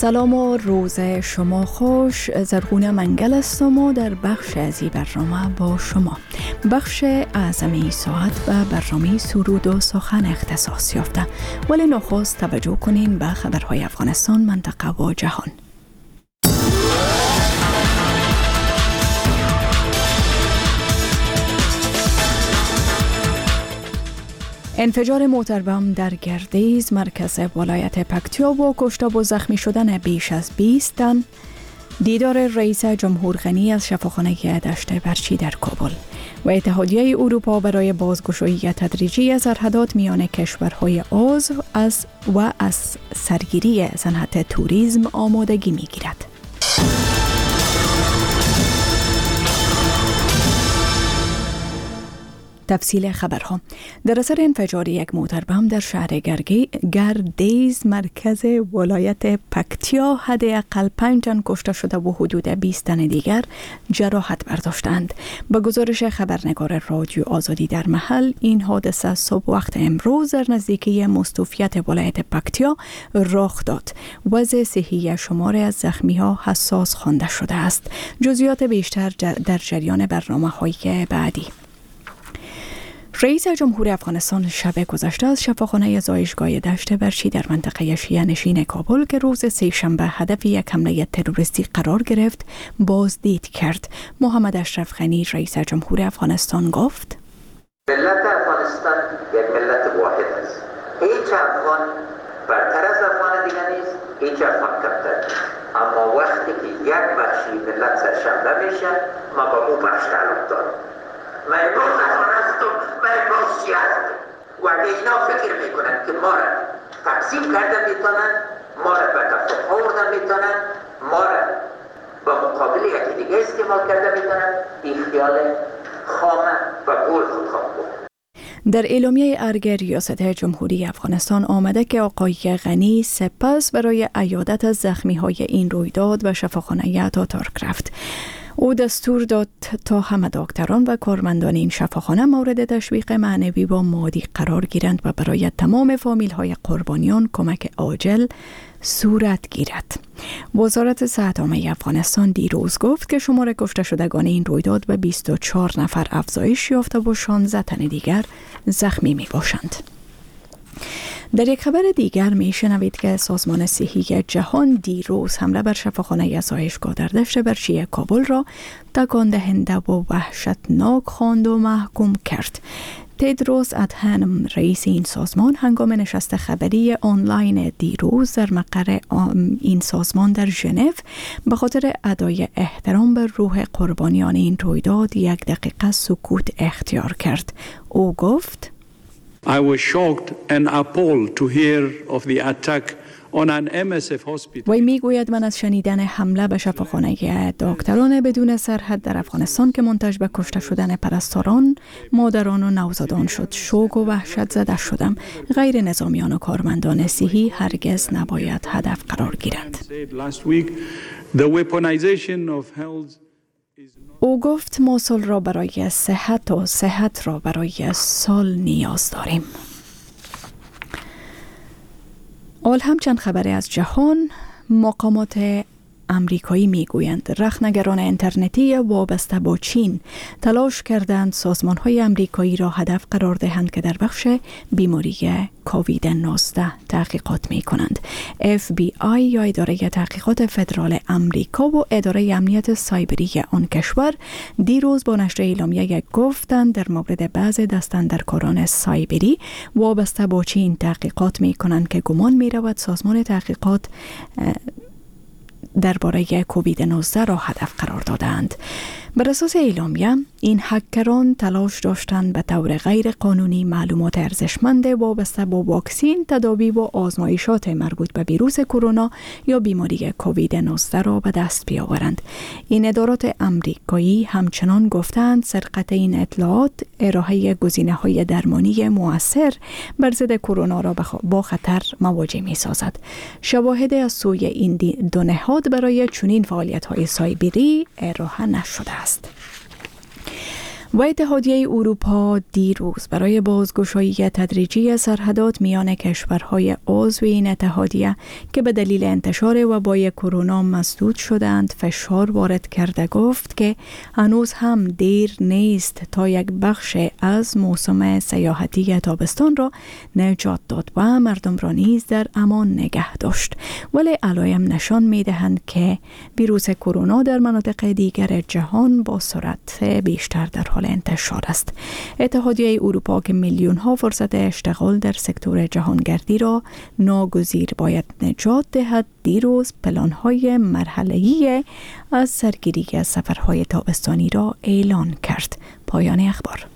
سلام و روز شما خوش. زرغونه منگل هستم و در بخش از این برنامه با شما. بخش اعظمی ساعت و برنامه سرود و سخن اختصاص یافته، ولی نخست توجه کنین به خبرهای افغانستان، منطقه و جهان. انفجار موتر بم در گردیز مرکز ولایت پکتیا و کشته و زخمی شدن بیش از 20 تن. دیدار رئیس جمهور غنی از شفاخانه دشت برچی در کابل و اتحادیه اروپا برای بازگشایی تدریجی سرحدات میان کشورهای عضو از سرگیری صنعت توریسم آمادگی میگیرد. تفصیل خبرها. در اثر انفجار یک موتر بم در شهر گردیز مرکز ولایت پکتیا حداقل 5 تن کشته شده و حدود 20 تن دیگر جراحت برداشتند. به گزارش خبرنگار رادیو آزادی در محل، این حادثه صبح وقت امروز در نزدیکی مستوفیت ولایت پکتیا رخ داد. وضع صحی شمار از زخمی‌ها حساس خوانده شده است. جزئیات بیشتر در جریان برنامه‌های بعدی. رئیس جمهور افغانستان شب گذشته از شفاخانه زایشگاه دشت برچی در منطقه شیعه نشین کابل که روز سه‌شنبه هدف یک حمله تروریستی قرار گرفت بازدید کرد. محمد اشرف غنی رئیس جمهور افغانستان گفت: ملت افغانستان یک ملت واحد است. هیچ افغان برتر از افغان دیگر نیست، هیچ افغان کمتر نیست. اما وقتی که یک بخشی ملت سرشنبه میشه، ما با اون بخش تعلق داریم. من امروز افغان هستم، من امروز شیعه هستم و اگه اینا فکر میکنن که ما را تقسیم کردن میتونن، ما را به تفرقه آوردن میتونن، ما را با مقابل یکی دیگه استعمال کرده میتونن، این خیال خامه و گول خودخواه بود. در اعلامیه ارگ ریاست جمهوری افغانستان آمده که آقای غنی سپس برای عیادت از زخمی‌های این رویداد به شفاخانه تاتارک رفت. او دستور داد تا همه دکتران و کارمندان این شفاخانه مورد تشویق معنوی و مادی قرار گیرند و برای تمام فامیل‌های قربانیان کمک عاجل صورت گیرد. وزارت صحت عامه افغانستان دیروز گفت که شمار کشته شدگان این رویداد به 24 نفر افزایش یافته و 16 تن دیگر زخمی می باشند. در یک خبر دیگر می شنوید که سازمان صحی جهان دیروز حمله بر شفاخانه زایشگاه در دشت برچی کابل را تکان دهنده و وحشتناک خواند و محکوم کرد. تدروس ادهانم رئیس این سازمان هنگام نشست خبری آنلاین دیروز در مقر این سازمان در ژنو به خاطر ادای احترام به روح قربانیان این رویداد 1 دقیقه سکوت اختیار کرد. او گفت: I was shocked and appalled to hear of the attack on an MSF hospital. وی میگوید من از شنیدن حمله به شفاخانه دکتران بدون سرحد در افغانستان که منتج به کشته شدن پرستاران، مادران و نوزادان شد شوک و وحشت زده شدم. غیر نظامیان و کارمندان صحی هرگز نباید هدف قرار گیرند. او گفت ما صلح را برای صحت و صحت را برای صلح نیاز داریم. اول هم چند خبری از جهان. مقامات امریکایی میگویند رخنگران اینترنتی وابسته با چین تلاش کردند سازمان‌های امریکایی را هدف قرار دهند که در بخش بیماری کووید 19 تحقیقات می‌کنند. FBI یا اداره تحقیقات فدرال امریکا و اداره امنیت سایبری آن کشور دیروز با نشر اعلامیه گفتند در مورد بعض دستاندرکاران سایبری وابسته با چین تحقیقات می‌کنند که گمان می‌رود سازمان تحقیقات درباره کووید 19 را هدف قرار دادند. بر اساس اعلامیه این هکران تلاش داشتند به طور غیر قانونی معلومات ارزشمند وابسته با واکسین، تداوی و آزمایشات مربوط به ویروس کرونا یا بیماری کووید 19 را به دست بیاورند. این ادارات امریکایی همچنان گفتند سرقت این اطلاعات ارائه گزینه‌های درمانی مؤثر بر ضد کرونا را با خطر مواجه می‌سازد. شواهد از سوی این دو نهاد برای چنین فعالیت‌های سایبری ارائه نشده است. و اتحادیه اروپا دیروز برای بازگشایی تدریجی سرحدات میان کشورهای عضو این اتحادیه که به دلیل انتشار وبای کرونا مسدود شدند فشار وارد کرده گفت که هنوز هم دیر نیست تا یک بخش از موسم سیاحتی تابستان را نجات داد و مردم را نیز در امان نگه داشت. ولی علائم نشان می‌دهند که ویروس کرونا در مناطق دیگر جهان با سرعت بیشتر در حال انتشار است. اتحادیه اروپا که میلیون‌ها فرصت اشتغال در سکتور جهانگردی را ناگزیر باید نجات دهد، دیروز پلان‌های مرحله‌ای از سرگیری از سفرهای تابستانی را اعلان کرد. پایان اخبار.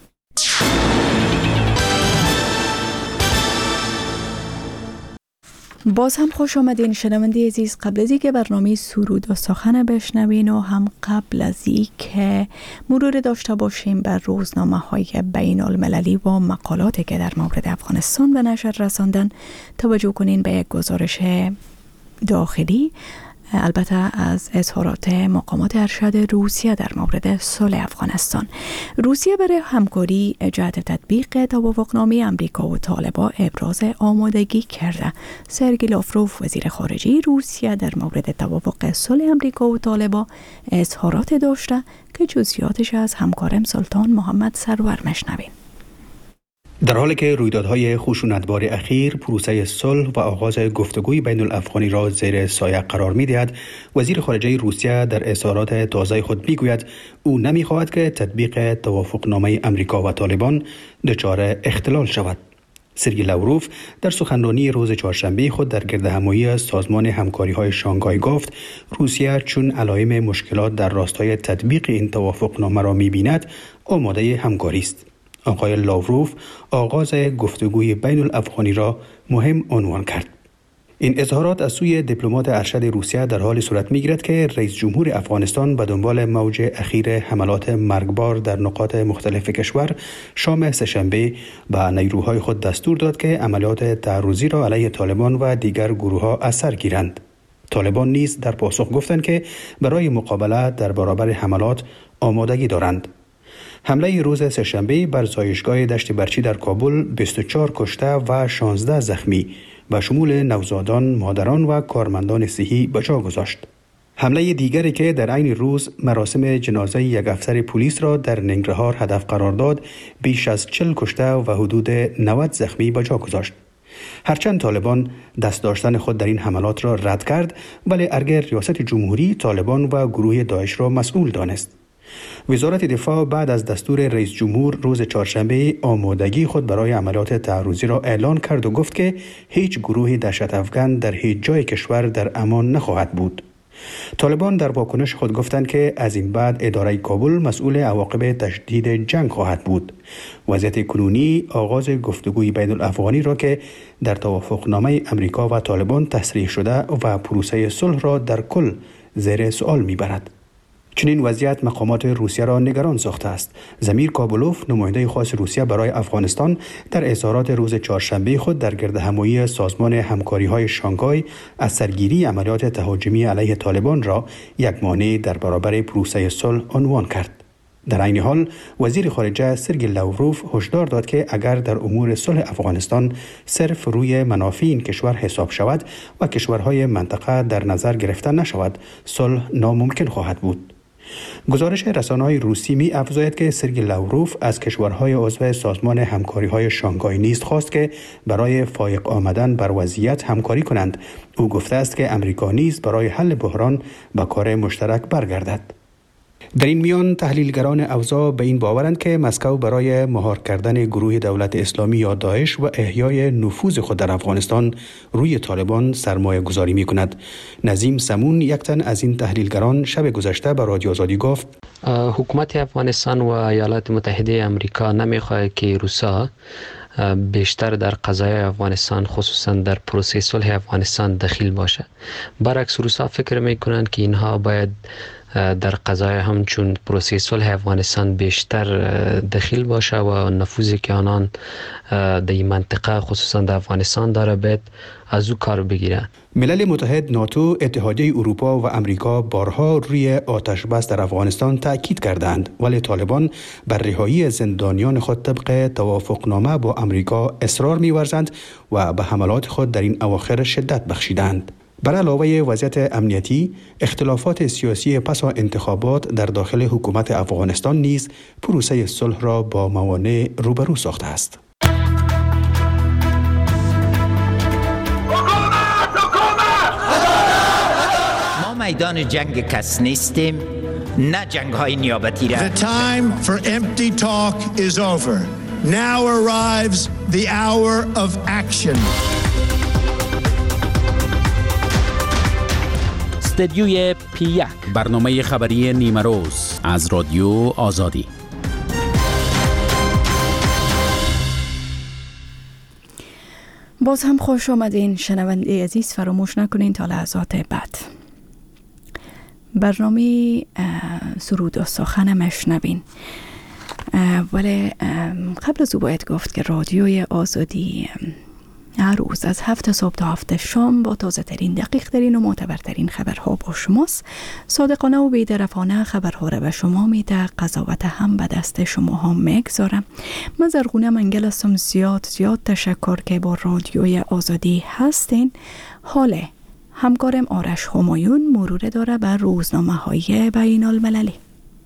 باز هم خوش آمدین شنونده عزیز. قبل از اینکه برنامه سرود و سخن بشنوین و هم قبل از اینکه مرور داشته باشیم بر روزنامه‌های بین المللی و مقالاتی که در مورد افغانستان به نشر رساندن، توجه کنین به یک گزارش داخلی، البته از اظهارات مقامات ارشد روسیه در مورد صلح افغانستان. روسیه برای همکاری جهت تطبیق توافقنامه امریکا و طالبان ابراز آمادگی کرده. سرگی لاوروف وزیر خارجه روسیه در مورد توافق صلح امریکا و طالبان اظهارات داشته که جزئیاتش از همکارم سلطان محمد سرور مشنوین. در حالی که رویدادهای خشونتبار اخیر پروسه صلح و آغاز گفتگوی بین الافغانی را زیر سایه قرار می‌دهد، وزیر خارجه روسیه در اظهارات تازه خود می‌گوید او نمی‌خواهد که تطبیق توافقنامه امریکا و طالبان دچار اختلال شود. سرگی لاوروف در سخنرانی روز چهارشنبه خود در گردهمایی سازمان همکاری‌های شانگهای گفت روسیه چون علائم مشکلات در راستای تطبیق این توافقنامه را می‌بیند آماده همکاری است. آقای لاوروف آغاز گفتگوی بین الافغانی را مهم عنوان کرد. این اظهارات از سوی دیپلمات ارشد روسیه در حال صورت می‌گیرد که رئیس جمهور افغانستان به دنبال موج اخیر حملات مرگبار در نقاط مختلف کشور شام سه‌شنبه به نیروهای خود دستور داد که عملیات تعرضی را علیه طالبان و دیگر گروه‌ها از سر گیرند. طالبان نیز در پاسخ گفتند که برای مقابله در برابر حملات آمادگی دارند. حمله روز سه‌شنبه بر زایشگاه دشت برچی در کابل 24 کشته و 16 زخمی به شمول نوزادان، مادران و کارمندان صحی به جا گذاشت. حمله دیگری که در عین روز مراسم جنازه یک افسر پلیس را در ننگرهار هدف قرار داد، بیش از 40 کشته و حدود 90 زخمی به جا گذاشت. هرچند طالبان دست داشتن خود در این حملات را رد کرد، ولی ارگ ریاست جمهوری طالبان و گروه داعش را مسئول دانست. وزارت دفاع بعد از دستور رئیس جمهور روز چهارشنبه آمادگی خود برای عملیات تعرضی را اعلان کرد و گفت که هیچ گروه دهشت افکن در هیچ جای کشور در امان نخواهد بود. طالبان در واکنش خود گفتند که از این بعد اداره کابل مسئول عواقب تشدید جنگ خواهد بود. وضعیت کنونی آغاز گفتگوی بین الافغانی را که در توافقنامه امریکا و طالبان تصریح شده و پروسه صلح را در کل زیر سوال میبرد. چنین وضعیت مقامات روسیه را نگران ساخته است. زمیر کابلوف، نماینده خاص روسیه برای افغانستان، در اظهارات روز چهارشنبه خود در گردهمایی سازمان همکاری‌های شانگهای از سرگیری عملیات تهاجمی علیه طالبان را یک مانع در برابر پروسه صلح عنوان کرد. در عین حال وزیر خارجه سرگی لاوروف هشدار داد که اگر در امور صلح افغانستان صرف روی منافع این کشور حساب شود و کشورهای منطقه در نظر گرفته نشود، صلح ناممکن خواهد بود. گزارش رسانه‌های روسی می افزاید که سرگی لاوروف از کشورهای عضو سازمان همکاری‌های شانگهای نیز خواست که برای فایق آمدن بر وضعیت همکاری کنند. او گفته است که امریکا نیز برای حل بحران به کار مشترک برگردد. در این میان تحلیلگران اوضاع به این باورند که مسکو برای مهار کردن گروه دولت اسلامی یا داعش و احیای نفوذ خود در افغانستان روی طالبان سرمایه گذاری می کند. نظیم سمون، یک تن از این تحلیلگران، شب گذشته به رادیو آزادی گفت حکومت افغانستان و ایالات متحده آمریکا نمیخواهد که روسا بیشتر در قضایای افغانستان، خصوصا در پروسه صلح افغانستان دخیل باشه. برعکس روسا فکر میکنند که اینها باید در قضای همچون پروسه صلح افغانستان بیشتر دخیل باشه و نفوذی که آنان در این منطقه خصوصا در افغانستان داره باید از او کار بگیره. ملل متحد، ناتو، اتحادیه اروپا و امریکا بارها روی آتش بس در افغانستان تاکید کردند، ولی طالبان بر رهایی زندانیان خود طبق توافقنامه با امریکا اصرار می‌ورزند و به حملات خود در این اواخر شدت بخشیدند. بر علاوه وضعیت امنیتی، اختلافات سیاسی پس از انتخابات در داخل حکومت افغانستان نیز پروسه صلح را با موانع روبرو ساخته است. ما میدان جنگ کس نیستیم، نه جنگ های نیابتی را. The time for empty talk is over. Now arrives the hour of action. استدیوی P1، برنامه خبری نیمه روز از رادیو آزادی. باز هم خوش آمدین شنونده عزیز. فراموش نکنین تا لحظات بعد برنامه سرود و سخن مشنوین. ولی قبل از او باید گفت که رادیوی آزادی هر روز از 7 صبح تا 7 شام با تازه ترین، دقیق ترین و معتبرترین خبرها با شماست. صادقانه و بی‌طرفانه خبرها را به شما میده، قضاوت هم به دست شما هم میگذارم. من زرغونه منگل هستم. زیاد تشکر که با رادیوی آزادی هستین. حاله همکارم آرش همایون مرور داره بر روزنامه های بین المللی.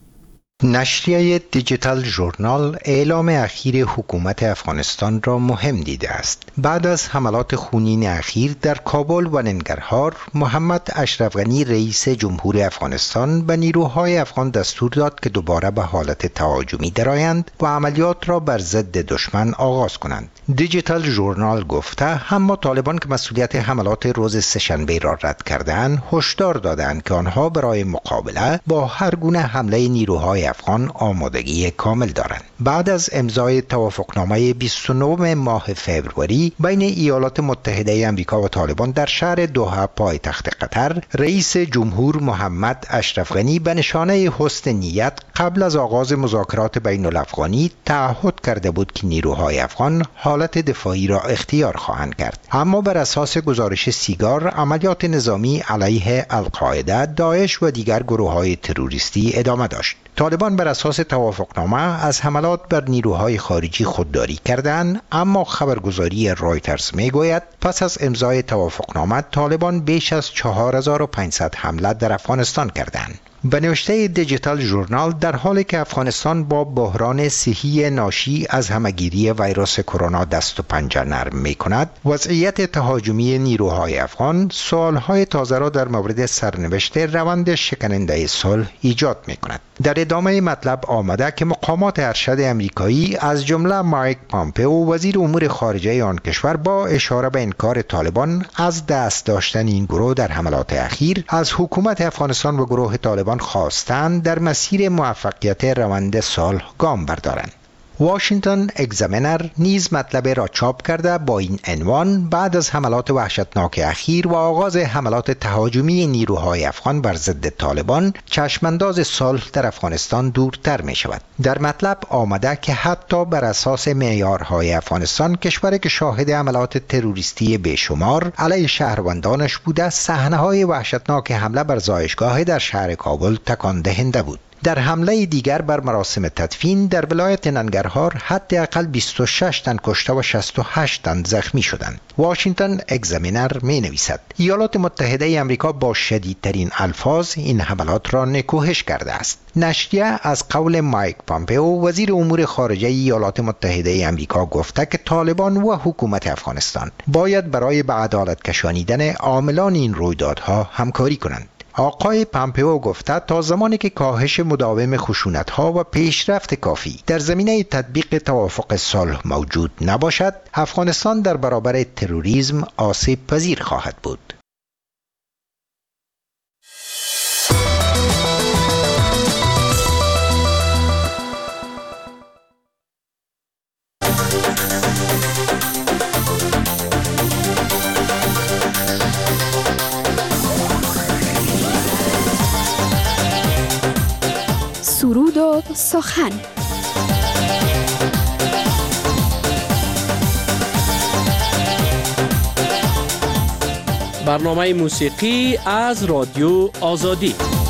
نشریه دیجیتال ژورنال اعلام اخیر حکومت افغانستان را مهم دیده است. بعد از حملات خونین اخیر در کابل و ننگرهار، محمد اشرف غنی رئیس جمهور افغانستان به نیروهای افغان دستور داد که دوباره به حالت تهاجمی درآیند و عملیات را بر ضد دشمن آغاز کنند. دیجیتال ژورنال گفته اما طالبان که مسئولیت حملات روز سه‌شنبه را رد کردند، هشدار دادند که آنها برای مقابله با هر گونه حمله نیروهای افغان آمادگی کامل دارند. بعد از امضای توافقنامه 29 ماه فوریه بین ایالات متحده آمریکا و طالبان در شهر دوحه پایتخت قطر، رئیس جمهور محمد اشرف غنی به نشانه حسن نیت قبل از آغاز مذاکرات بین الافغانی تعهد کرده بود که نیروهای افغان حالت دفاعی را اختیار خواهند کرد. اما بر اساس گزارش سیگار، عملیات نظامی علیه القاعده، داعش و دیگر گروه‌های تروریستی ادامه داشت. طالبان بر اساس توافقنامه از حملات بر نیروهای خارجی خودداری کردند، اما خبرگزاری رایترز میگوید پس از امضای توافقنامه طالبان بیش از 4500 حمله در افغانستان کردند. به نوشته دیجیتال ژورنال، در حالی که افغانستان با بحران صحی ناشی از همهگیری ویروس کرونا دست و پنجه نرم می کند، وضعیت تهاجمی نیروهای افغان سوالهای تازه را در مورد سرنوشت روند شکننده صلح ایجاد می کند. در ادامه مطلب آمده که مقامات ارشد امریکایی از جمله مایک پامپئو وزیر امور خارجه آن کشور با اشاره به انکار طالبان از دست داشتن این گروه در حملات اخیر از حکومت افغانستان و گروه طالبان خواستند در مسیر موفقیت روند صلح گام بردارند. واشنگتن اگزامینر نیز مطلب را چاپ کرده با این عنوان: بعد از حملات وحشتناک اخیر و آغاز حملات تهاجمی نیروهای افغان بر ضد طالبان، چشمانداز صلح در افغانستان دورتر می شود. در مطلب آمده که حتی بر اساس معیارهای افغانستان، کشوری که شاهد حملات تروریستی بیشمار علیه شهروندانش بوده، صحنه‌های وحشتناک حمله بر زایشگاه در شهر کابل تکان دهنده بود. در حمله دیگر بر مراسم تدفین در ولایت ننگرهار حداقل 26 تن کشته و 68 تن زخمی شدند. واشنگتن اگزامینر می نویسد ایالات متحده آمریکا با شدیدترین الفاظ این حملات را نکوهش کرده است. نشریه از قول مایک پامپئو وزیر امور خارجه ایالات متحده آمریکا گفته که طالبان و حکومت افغانستان باید برای به عدالت کشانیدن عاملان این رویدادها همکاری کنند. آقای پامپئو گفته تا زمانی که کاهش مداوم خشونت‌ها و پیشرفت کافی در زمینه تطبیق توافق صلح موجود نباشد، افغانستان در برابر تروریسم آسیب پذیر خواهد بود. سخن. برنامه موسیقی از رادیو آزادی.